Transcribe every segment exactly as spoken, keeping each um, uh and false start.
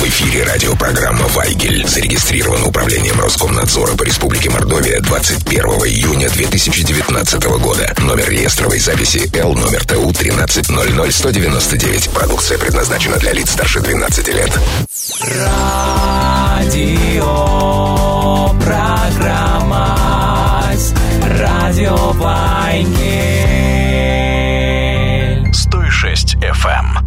В эфире радиопрограмма «Вайгель». Зарегистрирован Управлением Роскомнадзора по Республике Мордовия двадцать первого июня две тысячи девятнадцатого года. Номер реестровой записи Л, номер ТУ тринадцать ноль ноль сто девяносто девять. Продукция предназначена для лиц старше двенадцати лет. Радио программа Радио Вайгель сто шесть эф эм.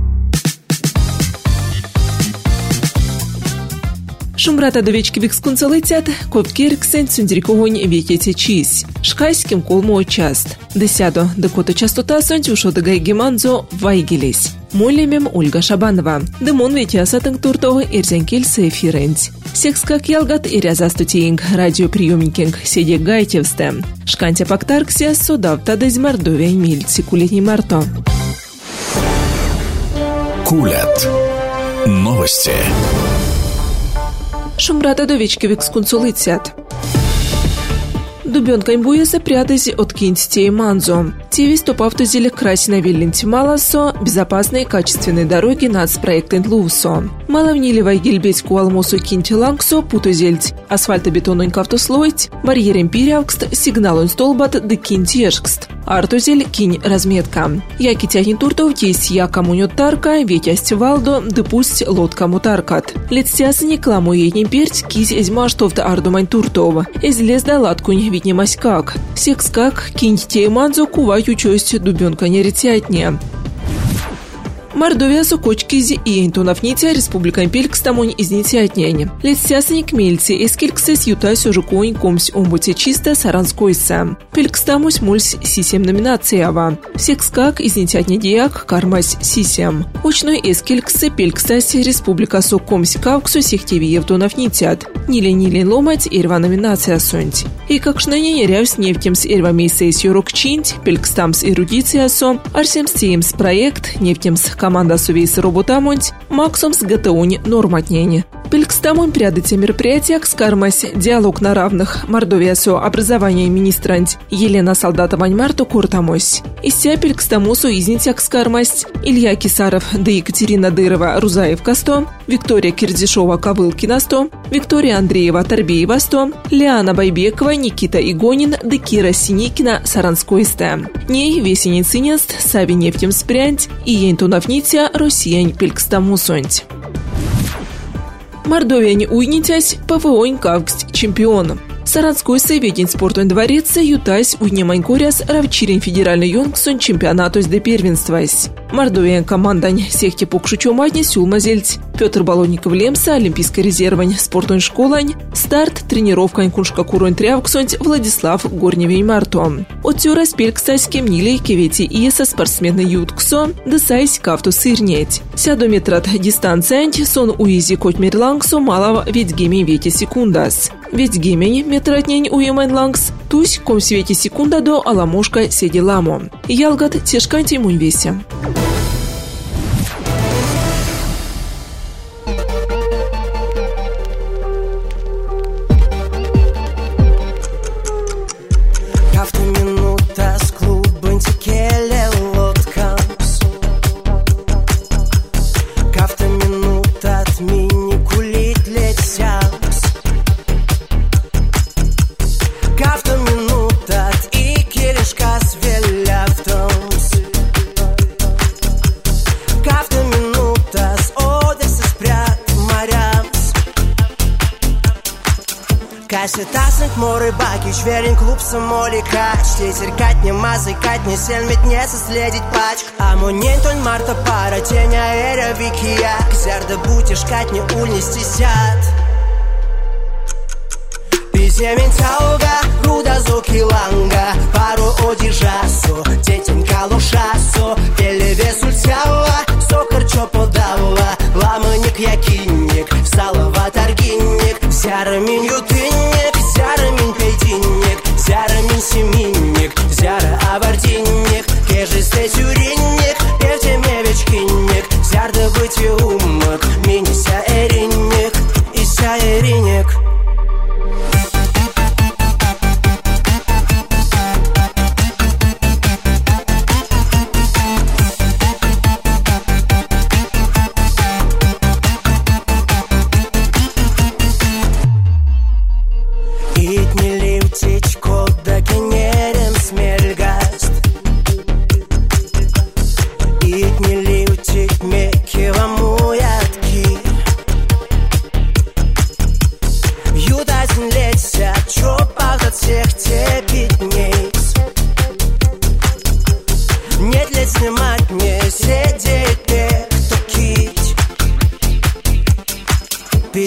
Шумрата довечки викскунца летят, ковткирксен цюндрикогонь векете чись. Шкайским колмо част. Десядо, декото частота сонтюшо дегай геманзо вайгелись. Молемем Ольга Шабанова. Демон ветяса тенктуртого ирзенкель сефиренц. Секскак ялгат ирязастутиинг радиоприемникинг седе гайтевсте. Шкантя пактарксия содавта дез Мордовия мильци кулетни марто. Кулят. Новости. Шумрата довечки викскунцу летят. Дубенка имбуеса прятась от кинтите манзо. Тивис топавтузили красина вилленти маласо, безопасные качественные дороги нацпроектен лусо. Маловнили вайгельбеть куалмосу кинти лангсо путузельть. Асфальтобетонный кавтослойт, барьерем пирявкст, сигналон столбат да кинтешкст. Артузель кинь разметка. Яки тянет туртов есть я коммунет тарка, ветясть валдо, да пусть лодка мутаркат. Летстяс не кламу едни перть, кись изма штовта ардумань туртова. Из лес да латкунь видне маськак. Секскак кинь те манзо кувать учесть дубенка не ретятне. Мордовия сукочкизи и интонафнития республика Пелькстамонь из нитятняне. Летсясник мельти эскельксес ютась ужуконь комсь омбуте чисто саранскойса. Пелькстамусь мульс сисем номинациява. Секскак из нитятнедияк кармась сисем. Учной эскельксе пелькстаси республика сукомсь кавксу сехтеви евтонафнитят. Ниле-ниле ломать ирва номинация сонть. И как шнане нерявс нефтемс ирва мейсейс юрокчинть, пелькстамс эрудиция со, арсемс тиемс проект, нефтемс команда сувейс роботамонть, максомс ГТУнь норматнени. Пелькстамонь прядайте мероприятия скармась диалог на равных Мордовия со образование министрант Елена Солдатовань Марту Куртамось. Ися Пелькстамусу изнитяк скармась Илья Кисаров да Екатерина Дырова Рузаев Касто, Виктория Кирдишова Ковылкина сто, Виктория Андреева Торбеева сто, Лиана Байбекова Никита Игонин да Кира Синикина Саранской сте. Ней весенний цинест Сави нефтем спрянть и ентунафнития Россиянь Пелькстамусонть. Мордовия не уйнитясь, ПВОнь кавксть чемпионом. Саранской соведень спортон дворец ютась уйнеманькоряс равчирин федеральный юнгсон чемпионатус де первенствась. Мордовия командань сехте покшучу матни сюлмазельть. Петр Балонников Лемса, Олимпийская резервань, спортон школань, старт, тренировкань куншка курон трявксонть Владислав Горневей Марто. Отсюра спелькстась кемнили кевети иеса спортсмены ютксо, десайсь кавту сырнеть. Сядометрат дистанциянть сон уизи коть мерлангсо малого ведь гемень вети секундас. Ведь гемень метратнень уемайн лангс, тусь ком свете секунда до аламошка седи ламо. Ялгат тешканти муньвесе. Tasnik mory baki, świereń klub samolika. Štiecer katnie mazaj, katnie selmit nie соследить пачк. А монентон марта пара, теня эра викия. Кзярда бутиш катне ульнести сят. Писемен тауга, руда зоки ланга. Пару одежасо, детень калушасо. Телевес ультяла, сокар чо подавла. Ламаник якинник, салава торгинник. Зярамин ютынник, зярамин пейдинник. Зярамин семинник, зяра авардинник. Кежисте тюринник, певтеме вечкинник. Зярда быть умок, минися эринник. Ися эринник.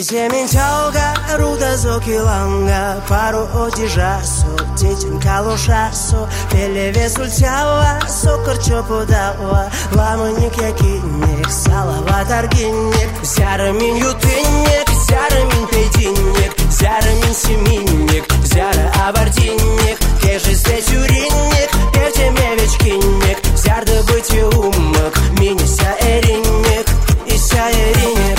Sementoga, ruda zokilanga, paro odijasо, детям калошасо, пелеве сульцява, сокор чоподава, ламаник якинник, салава таргинник, зярамин ютинник, зярамин пейдинник, зярамин семинник, зяра абардинник, кежи стетюринник, певтеме вечкинник, зярда быть умок, минися эринник, ися эринник.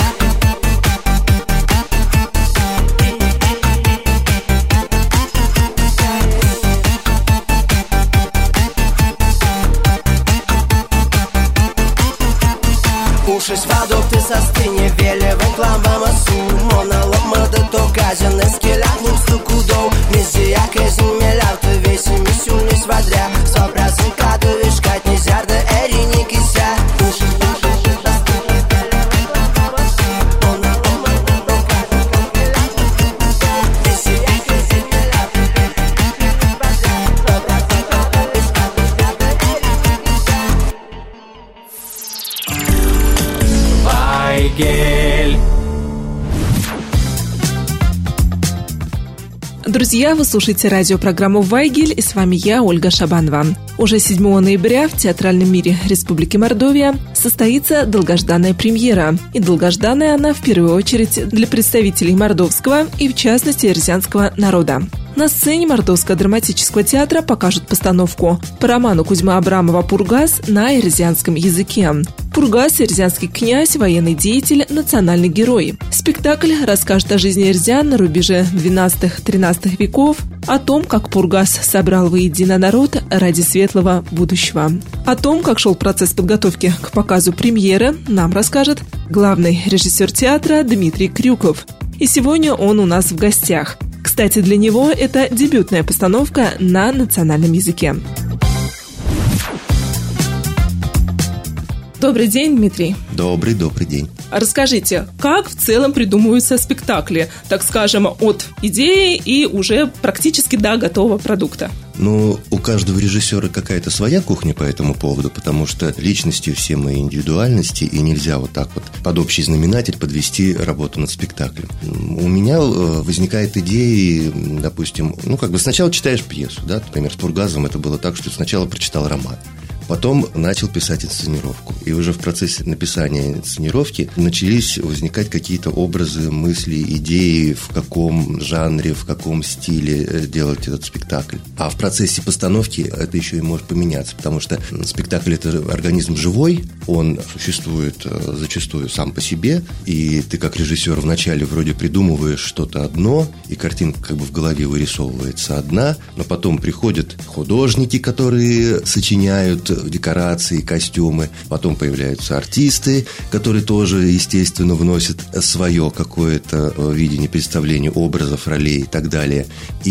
Ушись водок, ты состыни, велевым кламбам асу, моноломада то казен, эскелятным стукудом, мизия кезин мелявта, весь и мисюльный свадря, сто процент каду вишкать нельзя, да эри не кися. Ушись водок, ты состыни, велевым кламбам асу, моноломада то казен, эскелятным стукудом, мизия кезин мелявта, весь и мисюльный свадря, сто процент каду вишкать нельзя, да эри не кися. Вайгель. Друзья, вы слушаете радиопрограмму «Вайгель», и с вами я, Ольга Шабанова. Уже седьмого ноября в театральном мире Республики Мордовия состоится долгожданная премьера. И долгожданная она в первую очередь для представителей мордовского и, в частности, эрзянского народа. На сцене Мордовского драматического театра покажут постановку по роману Кузьмы Абрамова «Пургас» на эрзянском языке. Пургас – эрзянский князь, военный деятель, национальный герой. Спектакль расскажет о жизни эрзян на рубеже двенадцатого-тринадцатого веков, о том, как Пургас собрал воедино народ ради светлого будущего. О том, как шел процесс подготовки к показу премьеры, нам расскажет главный режиссер театра Дмитрий Крюков. И сегодня он у нас в гостях. Кстати, для него это дебютная постановка на национальном языке. Добрый день, Дмитрий. Добрый, добрый день. Расскажите, как в целом придумываются спектакли, так скажем, от идеи и уже практически до готового продукта? Ну, у каждого режиссера какая-то своя кухня по этому поводу, потому что личности все мы индивидуальности, и нельзя вот так вот под общий знаменатель подвести работу над спектаклем. У меня возникает идея, допустим, ну, как бы сначала читаешь пьесу, да, например, с Пургазом это было так, что сначала прочитал роман. Потом начал писать инсценировку. И уже в процессе написания инсценировки начались возникать какие-то образы, мысли, идеи, в каком жанре, в каком стиле делать этот спектакль. А в процессе постановки это еще и может поменяться, потому что спектакль – это организм живой, он существует зачастую сам по себе, и ты как режиссер вначале вроде придумываешь что-то одно, и картинка как бы в голове вырисовывается одна, но потом приходят художники, которые сочиняют декорации, костюмы. Потом появляются артисты, которые тоже, естественно, вносят свое какое-то видение, представление образов, ролей и так далее.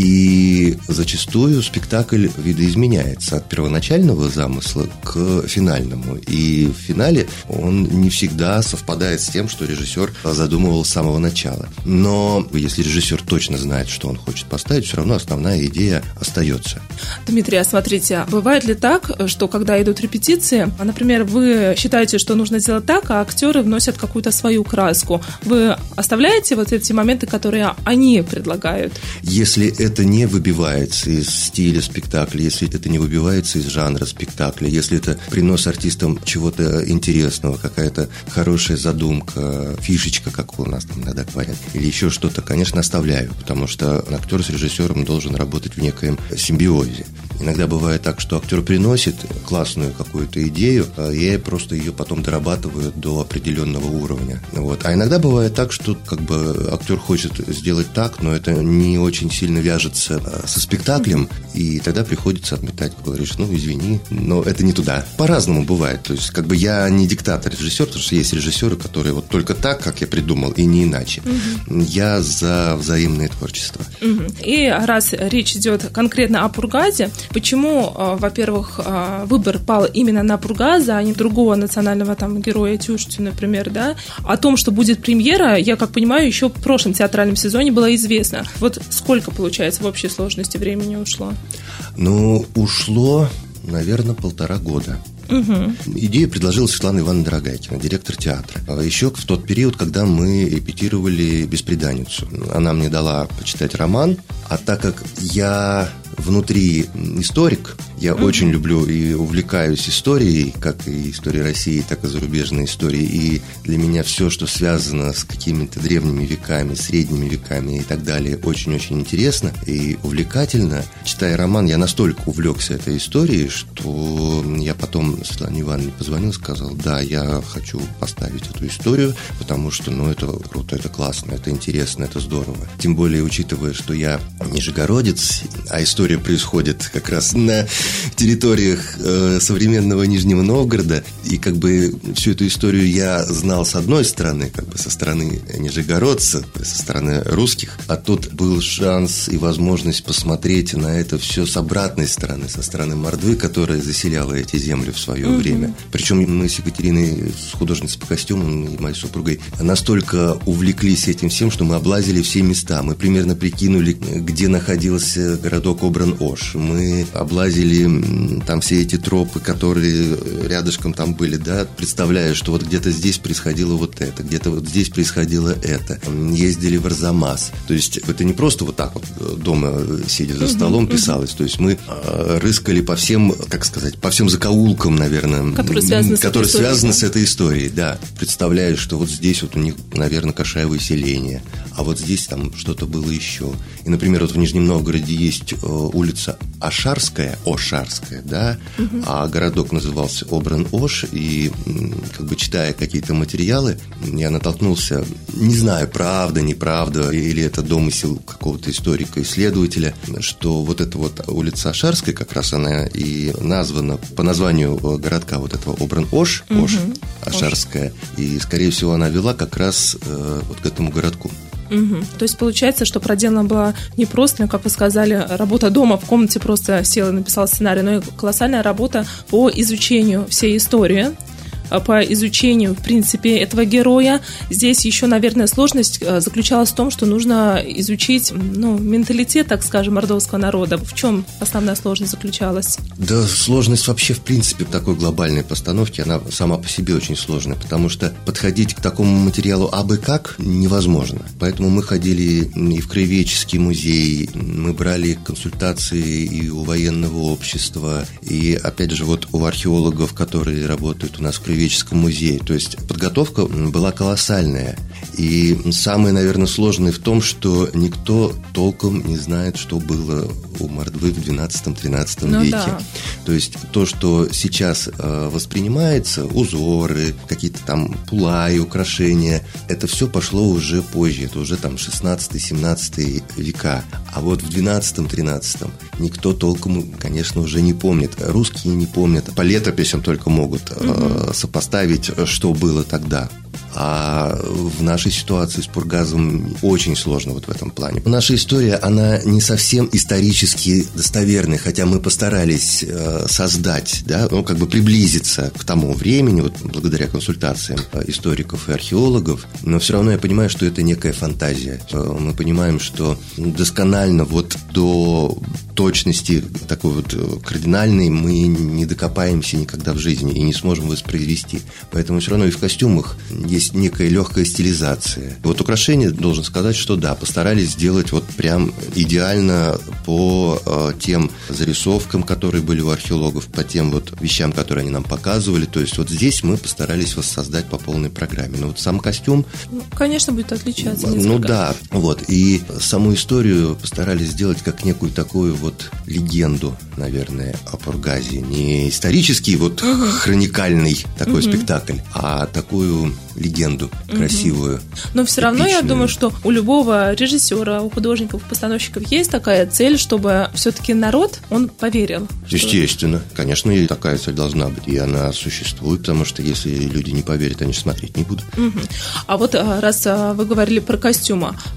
И зачастую спектакль видоизменяется от первоначального замысла к финальному. И в финале он не всегда совпадает с тем, что режиссер задумывал с самого начала. Но если режиссер точно знает, что он хочет поставить, все равно основная идея остается. Дмитрий, а смотрите, бывает ли так, что когда идут репетиции, например, вы считаете, что нужно сделать так, а актеры вносят какую-то свою краску, вы оставляете вот эти моменты, которые они предлагают? Если это не выбивается из стиля спектакля, если это не выбивается из жанра спектакля, если это принос артистам чего-то интересного, какая-то хорошая задумка, фишечка, как у нас там иногда говорят, или еще что-то, конечно, оставляю, потому что актер с режиссером должен работать в некоем симбиозе. Иногда бывает так, что актер приносит классную какую-то идею, а я просто ее потом дорабатываю до определенного уровня. Вот. А иногда бывает так, что как бы актер хочет сделать так, но это не очень сильно вяжется со спектаклем, и тогда приходится отметать, говоришь, ну, извини, но это не туда. По-разному бывает. То есть, как бы я не диктатор-режиссер, потому что есть режиссеры, которые вот только так, как я придумал, и не иначе. Угу. Я за взаимное творчество. Угу. И раз речь идет конкретно о Пургазе, почему, во-первых, выбор пал именно на Пургаза, а не другого национального там героя Тюшти, например, да? О том, что будет премьера, я как понимаю, еще в прошлом театральном сезоне было известно. Вот сколько, получается, в общей сложности времени ушло? Ну, ушло, наверное, полтора года. Угу. Идею предложила Светлана Ивановна Дорогайкина, директор театра. Еще в тот период, когда мы репетировали «Бесприданницу». Она мне дала почитать роман, а так как я внутри историк, я mm-hmm. очень люблю и увлекаюсь историей, как и историей России, так и зарубежной историей. И для меня все, что связано с какими-то древними веками, средними веками и так далее, очень-очень интересно и увлекательно. Читая роман, я настолько увлекся этой историей, что я потом Светлане Ивановне позвонил и сказал: да, я хочу поставить эту историю, потому что, ну, это круто, это классно, это интересно, это здорово. Тем более, учитывая, что я нижегородец, а история происходит как раз на территориях э, современного Нижнего Новгорода, и как бы всю эту историю я знал с одной стороны, как бы со стороны нижегородца, со стороны русских, а тут был шанс и возможность посмотреть на это все с обратной стороны, со стороны Мордвы, которая заселяла эти земли в свое mm-hmm. время. Причем мы с Екатериной, с художницей по костюмам и моей супругой, настолько увлеклись этим всем, что мы облазили все места. Мы примерно прикинули, где находился городок Обран-Ош. Мы облазили там все эти тропы, которые рядышком там были, да, представляя, что вот где-то здесь происходило вот это, где-то вот здесь происходило это. Ездили в Арзамас. То есть это не просто вот так вот дома, сидя за столом, писалось. То есть мы рыскали по всем, как сказать, по всем закоулкам, наверное, которые связаны, которые с, этой связаны с этой историей, да. Представляя, что вот здесь вот у них, наверное, кошаевое селение, а вот здесь там что-то было еще. И, например, вот в Нижнем Новгороде есть улица Ашарская, Ошарская, да, угу. а городок назывался Обран-Ош, и как бы читая какие-то материалы, я натолкнулся, не знаю, правда, неправда, или это домысел какого-то историка-исследователя, что вот эта вот улица Ашарская, как раз она и названа по названию городка вот этого Обран-Ош, угу. Ош, Ашарская, и, скорее всего, она вела как раз э, вот к этому городку. Угу. То есть получается, что проделана была не просто, как вы сказали, работа дома в комнате, просто сел и написал сценарий, но и колоссальная работа по изучению всей истории, по изучению, в принципе, этого героя. Здесь еще, наверное, сложность заключалась в том, что нужно изучить, ну, менталитет, так скажем, мордовского народа. В чем основная сложность заключалась? Да, сложность вообще, в принципе, такой глобальной постановки, она сама по себе очень сложная, потому что подходить к такому материалу абы как невозможно. Поэтому мы ходили и в краеведческий музей, мы брали консультации и у военного общества, и, опять же, вот у археологов, которые работают у нас в краеведческом музее. То есть подготовка была колоссальная. И самое, наверное, сложное в том, что никто толком не знает, что было у Мордвы в двенадцатом-тринадцатом ну, веке. Да. То есть то, что сейчас э, воспринимается, узоры, какие-то там пулаи, украшения, это все пошло уже позже. Это уже там шестнадцатый-семнадцатый века. А вот в двенадцатом-тринадцатом никто толком, конечно, уже не помнит. Русские не помнят. По летописям только могут э, угу. сопоставить, что было тогда. А в нашей ситуации с Пургазом очень сложно вот в этом плане. Наша история, она не совсем исторически достоверная, хотя мы постарались э, создать, да, ну, как бы приблизиться к тому времени, вот благодаря консультациям историков и археологов, но все равно я понимаю, что это некая фантазия. Мы понимаем, что досконально вот до точности такой вот кардинальной мы не докопаемся никогда в жизни и не сможем воспроизвести. Поэтому все равно и в костюмах есть некая легкая стилизация. Вот украшения, должен сказать, что да, постарались сделать вот прям идеально по э, тем зарисовкам, которые были у археологов, по тем вот вещам, которые они нам показывали. То есть вот здесь мы постарались воссоздать по полной программе. Но вот сам костюм... Ну, конечно, будет отличаться. Ну да, вот. И саму историю постарались сделать как некую такую вот легенду, наверное, о Пургазе. Не исторический вот угу. хроникальный такой угу. спектакль, а такую легенду красивую. Но все равно я думаю, что у любого режиссера, у художников, постановщиков есть такая цель, чтобы все-таки народ, он поверил. Естественно. Что... Конечно, и такая цель должна быть. И она существует, потому что если люди не поверят, они же смотреть не будут. Угу. А вот раз вы говорили про костюмы,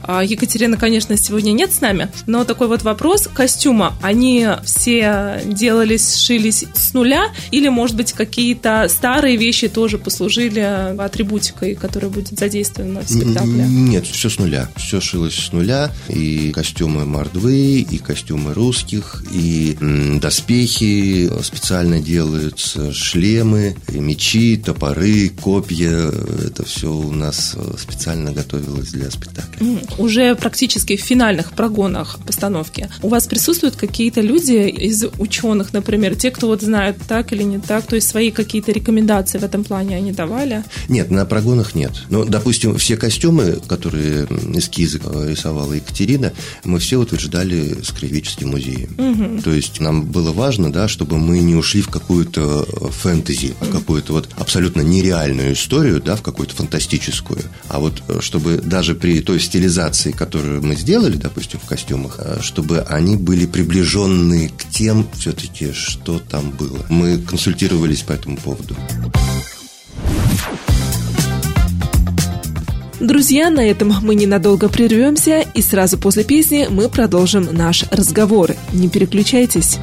Екатерина, конечно, сегодня нет с нами, но такой вот вопрос. Костюмы, они все делались, сшились с нуля, или, может быть, какие-то старые вещи тоже послужили атрибутикой, которая будет задействована в спектакле? Нет, все с нуля. Все шилось с нуля. И костюмы мордвы, и костюмы русских, и м, доспехи специально делаются, шлемы, и мечи, топоры, копья. Это все у нас специально готовилось для спектакля. Уже практически в финальных прогонах постановки у вас присутствуют какие-то люди из ученых, например, те, кто вот знают, так или не так, то есть свои какие-то рекомендации в этом плане они давали? Нет, на прогонах нет. Но, допустим, все костюмы, которые эскизы рисовала Екатерина, мы все утверждали с Краеведческим музеем. Угу. То есть нам было важно, да, чтобы мы не ушли в какую-то фэнтези, в какую-то вот абсолютно нереальную историю, да, в какую-то фантастическую. А вот чтобы даже при той стилизации, которую мы сделали, допустим, в костюмах, чтобы они были приближены к тем, все-таки, что там было. Мы консультировались по этому поводу. Друзья, на этом мы ненадолго прервемся, и сразу после песни мы продолжим наш разговор. Не переключайтесь.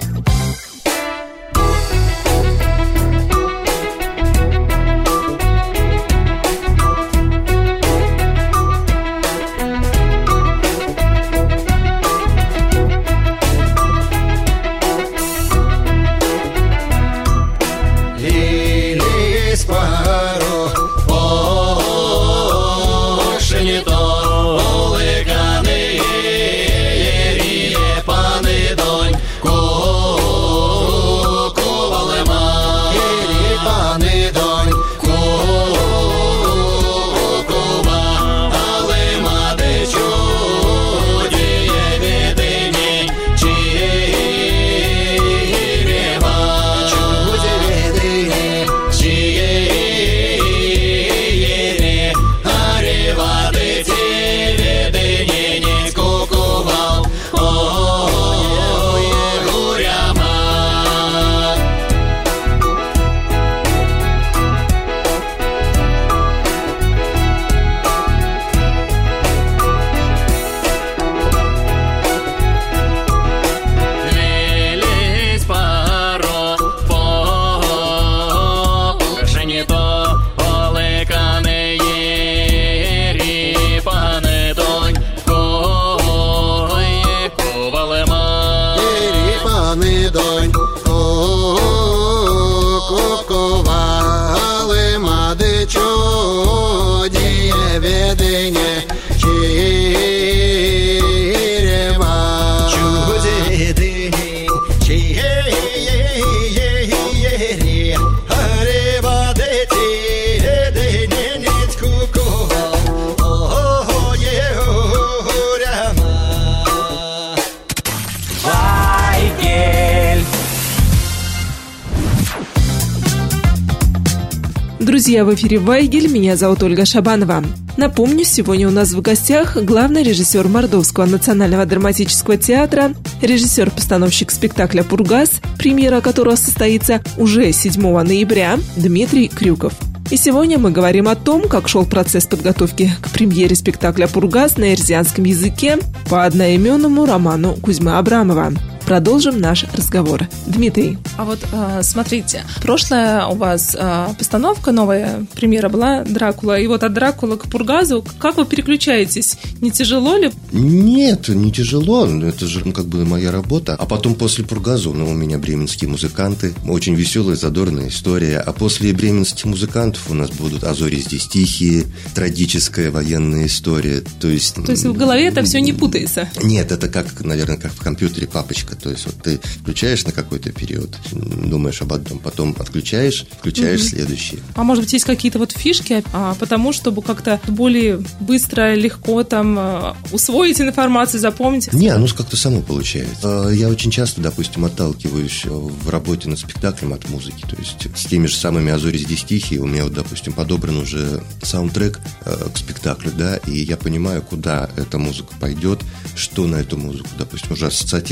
Друзья, в эфире «Вайгель», меня зовут Ольга Шабанова. Напомню, сегодня у нас в гостях главный режиссер Мордовского национального драматического театра, режиссер-постановщик спектакля «Пургас», премьера которого состоится уже седьмого ноября, Дмитрий Крюков. И сегодня мы говорим о том, как шел процесс подготовки к премьере спектакля «Пургас» на эрзианском языке по одноименному роману Кузьмы Абрамова. Продолжим наш разговор. Дмитрий, а вот смотрите, прошлая у вас постановка, новая премьера была «Дракула», и вот от «Дракулы» к «Пургазу» как вы переключаетесь? Не тяжело ли? Нет, не тяжело, это же ну, как бы моя работа. А потом после «Пургазу», ну, у меня бременские музыканты, очень веселая, задорная история. А после бременских музыкантов у нас будут «А зори здесь тихие», трагическая военная история. То есть, То есть в голове это все не путается? Нет, это как, наверное, как в компьютере папочка. То есть вот ты включаешь на какой-то период, думаешь об одном, потом отключаешь, включаешь угу. следующий. А может быть, есть какие-то вот фишки, а, потому чтобы как-то более быстро, легко там а, усвоить информацию, запомнить? Не, ну как-то само получается. Я очень часто, допустим, отталкиваюсь в работе над спектаклем от музыки. То есть с теми же самыми «А зори здесь тихие» у меня, вот, допустим, подобран уже саундтрек к спектаклю, да, и я понимаю, куда эта музыка пойдет, что на эту музыку, допустим, уже ассоциативно в голове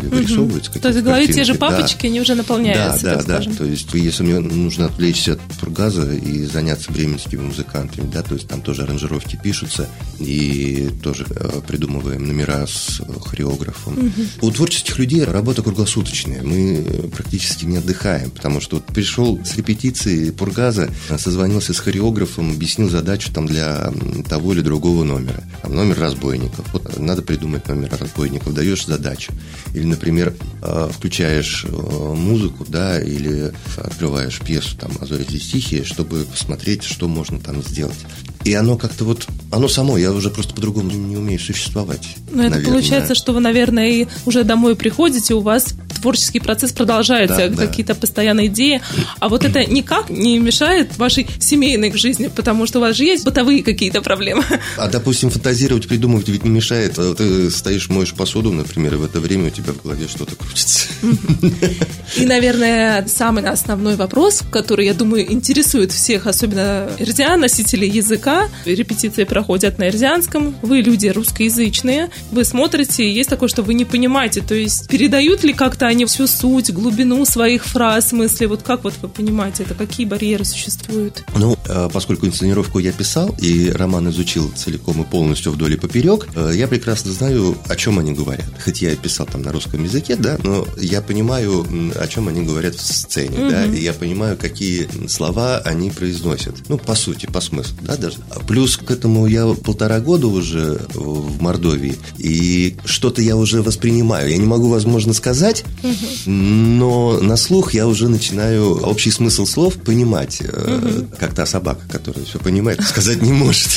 более вырисовываются. Угу. То есть в голове те же папочки, да. они уже наполняются, да, так да, скажем. Да, то есть если мне нужно отвлечься от Пургаза и заняться бременскими музыкантами, да, то есть там тоже аранжировки пишутся, и тоже э, придумываем номера с хореографом. Угу. У творческих людей работа круглосуточная, мы практически не отдыхаем, потому что вот пришел с репетиции Пургаза, созвонился с хореографом, объяснил задачу там для того или другого номера. Там номер разбойников. Вот надо придумать номер разбойников, даешь задачу. Или, например, включаешь музыку, да, или открываешь пьесу там «А зори здесь тихие», чтобы посмотреть, что можно там сделать. И оно как-то вот, оно само, я уже просто по-другому не умею существовать. Но это наверное. Получается, что вы, наверное, и уже домой приходите, у вас творческий процесс продолжается, да, какие-то да. постоянные идеи, а вот это никак не мешает вашей семейной жизни, потому что у вас же есть бытовые какие-то проблемы. А, допустим, фантазировать, придумывать ведь не мешает. Ты стоишь, моешь посуду, например, и в это время у тебя в голове что-то крутится. И, наверное, самый основной вопрос, который, я думаю, интересует всех, особенно эрзиан, носителей языка. Репетиции проходят на эрзианском, вы люди русскоязычные, вы смотрите, и есть такое, что вы не понимаете, то есть передают ли как-то они всю суть, глубину своих фраз, мыслей, вот как вот вы понимаете это, какие барьеры существуют? Ну, поскольку инсценировку я писал, и роман изучил целиком и полностью вдоль и поперек, я прекрасно знаю, о чем они говорят. Хоть я и писал там на русском языке, да, но я понимаю, о чем они говорят в сцене, mm-hmm. да, и я понимаю, какие слова они произносят. Ну, по сути, по смыслу, да, даже. Плюс к этому я полтора года уже в Мордовии, и что-то я уже воспринимаю. Я не могу, возможно, сказать, угу. но на слух я уже начинаю общий смысл слов понимать, угу. как та собака, которая все понимает, сказать не может.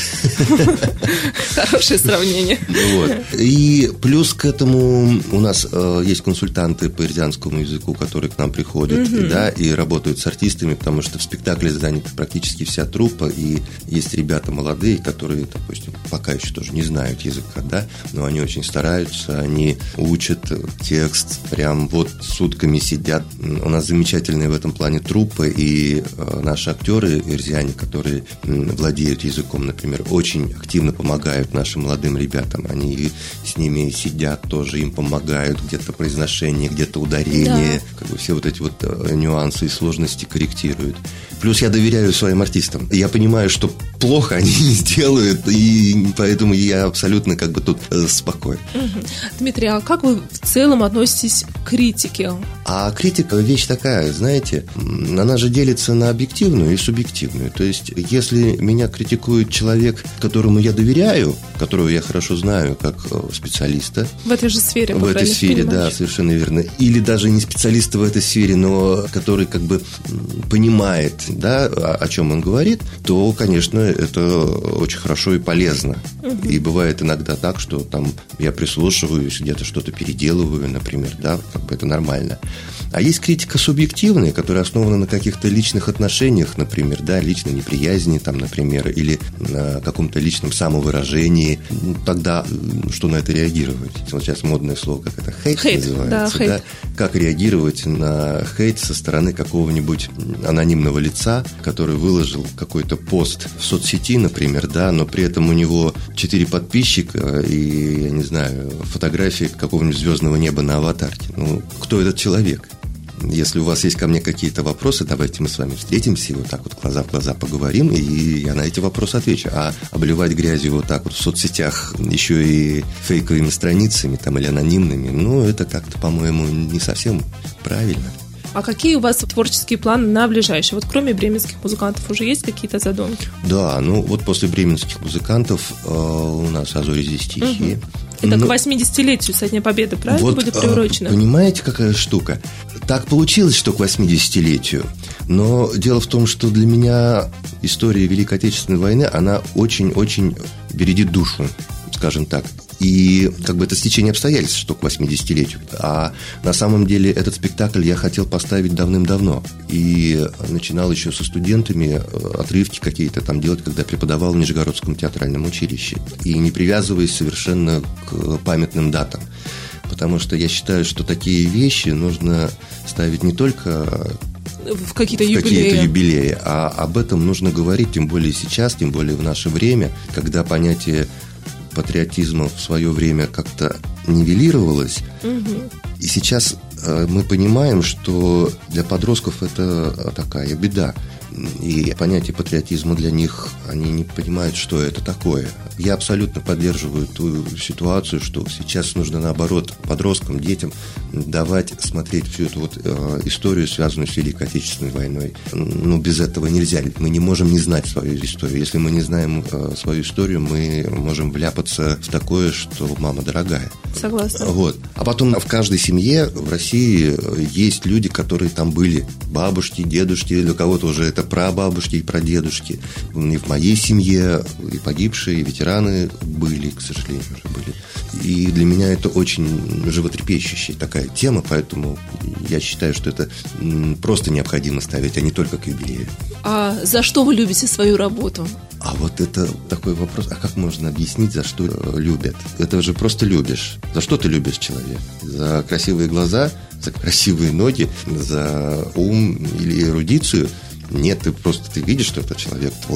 Хорошее сравнение. И плюс к этому у нас есть консультанты по эрзианскому языку, которые к нам приходят, и работают с артистами, потому что в спектакле занята практически вся труппа, и есть ребята молодые, которые, допустим, пока еще тоже не знают языка, да, но они очень стараются, они учат текст, прям вот сутками сидят. У нас замечательные в этом плане труппы, и наши актеры эрзиане, которые владеют языком, например, очень активно помогают нашим молодым ребятам. Они с ними сидят тоже, им помогают, где-то произношение, где-то ударение, да. как бы все вот эти вот нюансы и сложности корректируют. Плюс я доверяю своим артистам. Я понимаю, что плохо они не сделают, и поэтому я абсолютно как бы тут спокоен. Угу. Дмитрий, а как вы в целом относитесь к критике? А критика вещь такая, знаете, она же делится на объективную и субъективную. То есть, если меня критикует человек, которому я доверяю, которого я хорошо знаю как специалиста. В этой же сфере. В этой сфере, да, совершенно верно. Или даже не специалиста в этой сфере, но который как бы понимает, да, о, о чем он говорит, то, конечно, это очень хорошо и полезно. Угу. И бывает иногда так, что там я прислушиваюсь, где-то что-то переделываю, например, да, как бы это нормально. А есть критика субъективная, которая основана на каких-то личных отношениях, например, да, личной неприязни, там, например, или на каком-то личном самовыражении. Тогда что на это реагировать? Вот сейчас модное слово, как это, хейт, хейт называется, да, да? Как реагировать на хейт со стороны какого-нибудь анонимного лица, который выложил какой-то пост в соцсети, например, да, но при этом у него четыре подписчика и, я не знаю, фотографии какого-нибудь звездного неба на аватарке. Ну, кто этот человек? Если у вас есть ко мне какие-то вопросы, давайте мы с вами встретимся и вот так вот глаза в глаза поговорим, и я на эти вопросы отвечу. А обливать грязью вот так вот в соцсетях еще и фейковыми страницами там, или анонимными, ну, это как-то, по-моему, не совсем правильно. А какие у вас творческие планы на ближайшие? Вот кроме бременских музыкантов уже есть какие-то задумки? Да, ну вот после бременских музыкантов э, у нас «А зори здесь тихие». Угу. Это ну, к восьмидесятилетию со Дня Победы, правильно, вот, будет приурочено? Понимаете, какая штука? Так получилось, что к восьмидесятилетию. Но дело в том, что для меня история Великой Отечественной войны, она очень-очень бередит душу, скажем так. И как бы это стечение обстоятельств, что к восьмидесятилетию. А на самом деле этот спектакль я хотел поставить давным-давно. И начинал еще со студентами отрывки какие-то там делать, когда преподавал в Нижегородском театральном училище. И не привязываясь совершенно к памятным датам. Потому что я считаю, что такие вещи нужно ставить не только в какие-то, в юбилеи. какие-то юбилеи, а об этом нужно говорить, тем более сейчас, тем более в наше время, когда понятие патриотизма в свое время как-то нивелировалось. Угу. И сейчас мы понимаем, что для подростков это такая беда. И понятие патриотизма для них, они не понимают, что это такое. Я абсолютно поддерживаю ту ситуацию, что сейчас нужно, наоборот, подросткам, детям давать смотреть всю эту вот э, историю, связанную с Великой Отечественной войной. Ну, без этого нельзя. Мы не можем не знать свою историю. Если мы не знаем э, свою историю, мы можем вляпаться в такое, что мама дорогая. Согласна. Вот. А потом в каждой семье в России есть люди, которые там были. Бабушки, дедушки, для кого-то уже это прабабушки и прадедушки. И в моей семье и погибшие, и ветераны были, к сожалению, уже были. И для меня это очень животрепещущая такая тема, поэтому я считаю, что это просто необходимо ставить, а не только к юбилею. А за что вы любите свою работу? А вот это такой вопрос, а как можно объяснить, за что любят? Это же просто любишь. За что ты любишь человека? За красивые глаза, за красивые ноги, за ум или эрудицию? Нет, ты просто ты видишь, что это человек твой,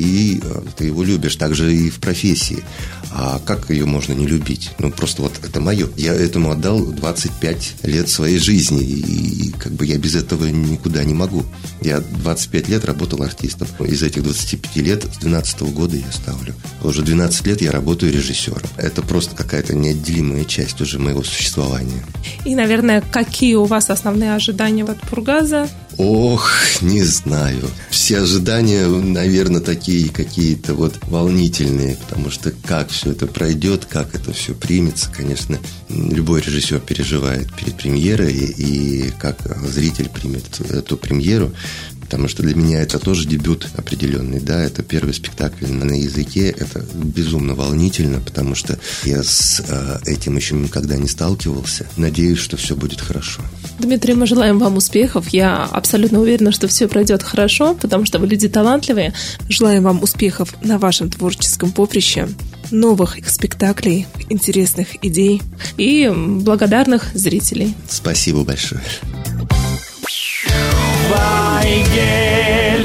и э, ты его любишь. Так же и в профессии. А как ее можно не любить? Ну, просто вот это мое. Я этому отдал двадцать пять лет своей жизни, и, и как бы я без этого никуда не могу. Я двадцать пять лет работал артистом. Из этих двадцати пяти лет, с двенадцатого года я ставлю. Уже двенадцать лет я работаю режиссером. Это просто какая-то неотделимая часть уже моего существования. И, наверное, какие у вас основные ожидания от Пургаза? Ох, не знаю. Все ожидания, наверное, такие какие-то вот волнительные, потому что как все это пройдет, как это все примется, конечно, любой режиссер переживает перед премьерой, и как зритель примет эту премьеру. Потому что для меня это тоже дебют определенный, да, это первый спектакль на языке, это безумно волнительно, потому что я с э, этим еще никогда не сталкивался. Надеюсь, что все будет хорошо. Дмитрий, мы желаем вам успехов. Я абсолютно уверена, что все пройдет хорошо, потому что вы люди талантливые. Желаем вам успехов на вашем творческом поприще, новых спектаклей, интересных идей и благодарных зрителей. Спасибо большое. Вайгель.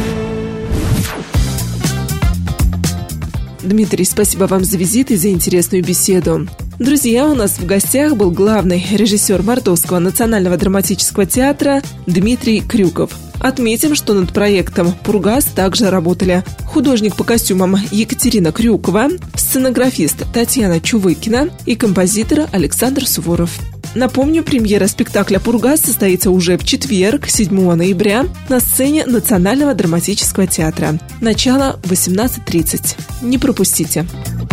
Дмитрий, спасибо вам за визит и за интересную беседу. Друзья, у нас в гостях был главный режиссер Мордовского национального драматического театра Дмитрий Крюков. Отметим, что над проектом «Пургаз» также работали художник по костюмам Екатерина Крюкова, сценографист Татьяна Чувыкина и композитор Александр Суворов. Напомню, премьера спектакля «Пургаз» состоится уже в четверг, седьмого ноября, на сцене Национального драматического театра. Начало восемнадцать тридцать. Не пропустите.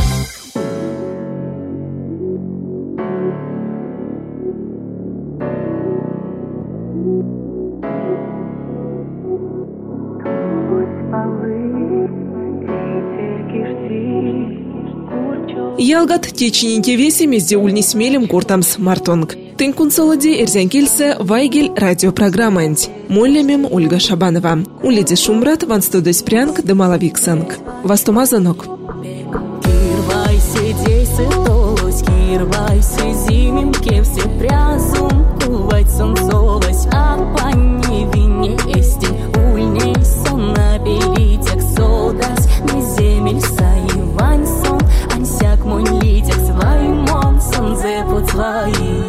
Ялгат течининке веси мезде ульни смелим куртамс мартонг. Тынкун солоди эрзянкельсе Вайгель радиопрограммант. Моллемем Ольга Шабанова. Уледи Шумрат ванстодось прянг демалавиксанг. Вастумазанок. Кирвайсе дейсы толось, кирвайсе зимим кевсе прязум, кувать сон солось, а пани вине эсти ульней сон набелитек солдас, не земель саивань сон, ансяк мон литек свай мон сон зепут свои.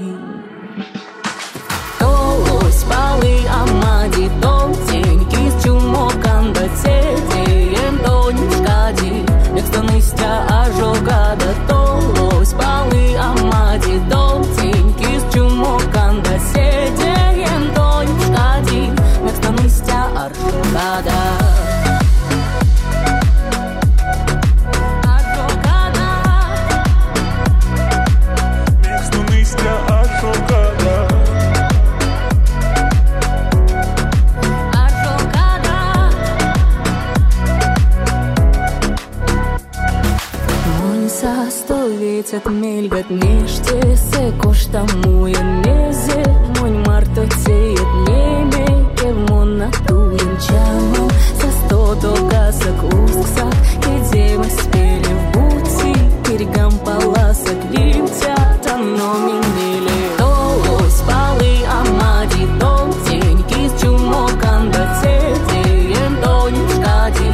Толось палы амади том тень кис чумоканда цедеем донечкади. Станыстя ожогада толось палы амади дом теньки с чумоканда седеем донечкади. Станыстя ожогада. От мельгат неште се кошта муя незе монь марто цеет небе кевмон натуен чаму со сто догасок усксак кедева спели в бути перегам паласок лимтят оно минели толось палы амади дом теньки с чумоканда цедеем донечкади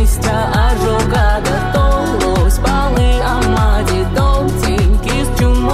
экстоныстя ожогада толось палы амади дом теньки с чумоканда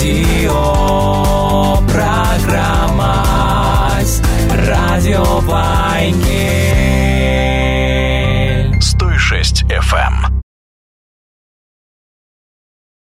радио.